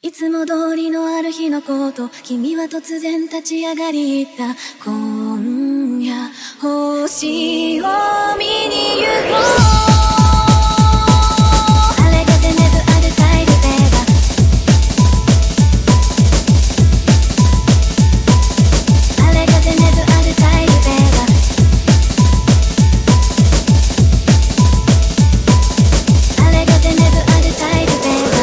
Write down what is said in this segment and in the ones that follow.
いつも通りのある日のこと、君は突然立ち上がり言った。今夜星を見に行こう。あれがテネブアルタイルベーガ、あれがテネブアルタイルベーガ、あれがテネブアルタイルベーガ。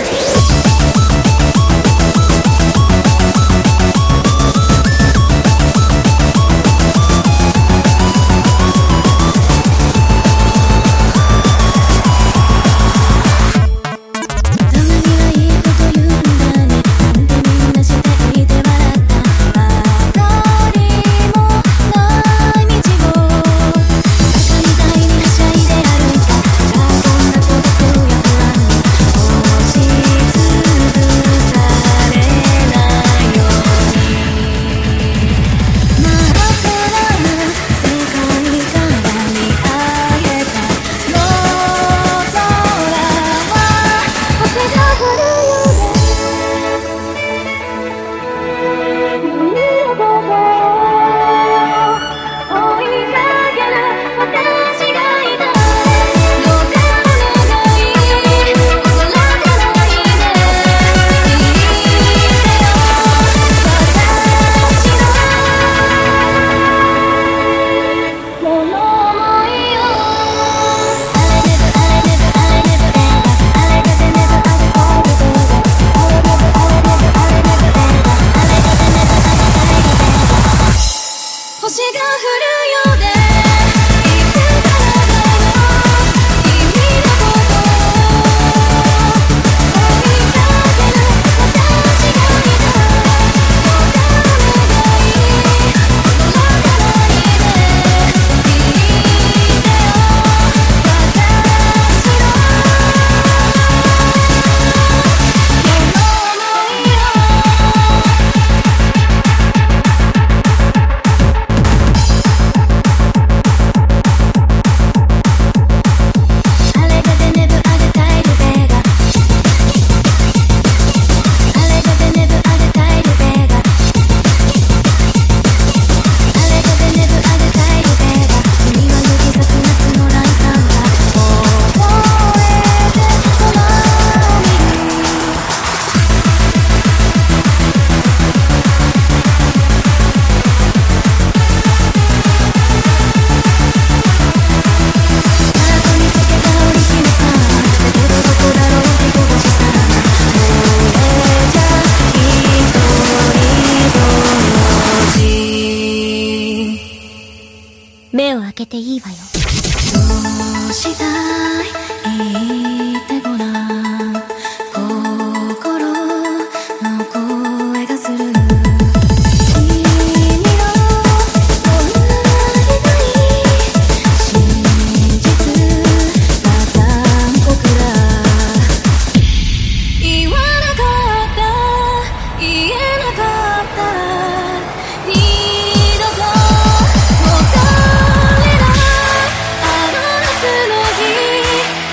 目を開けていいわよ。 どうしたい言ってごらん、心の声がする。君のどんなりたい真実が残酷だ。言わなかった、言えなかった、二度と戻れないあの夏の日。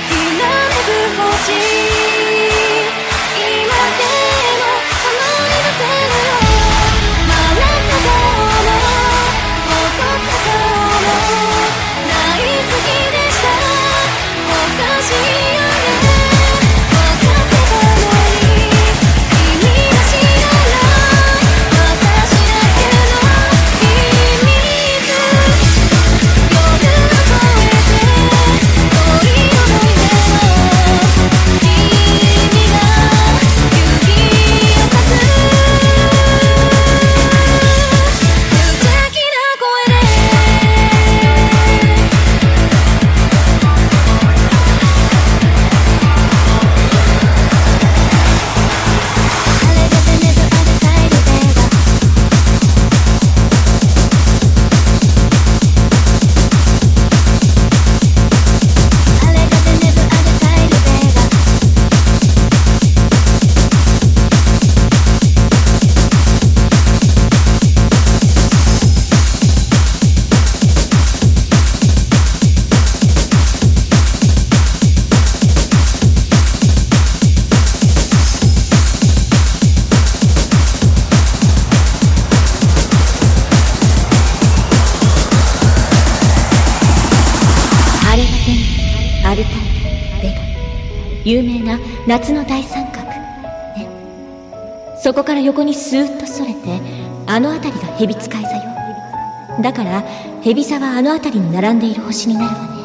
アルタイル、ベガ、有名な夏の大三角ね。そこから横にスーッとそれて、あの辺りが蛇使い座よ。だから蛇座はあの辺りに並んでいる星になるわね。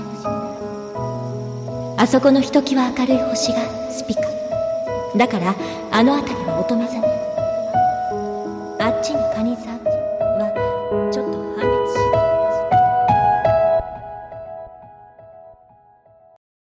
あそこのひときわ明るい星がスピカ。だからあの辺りは乙女座ね。あっちに蟹座、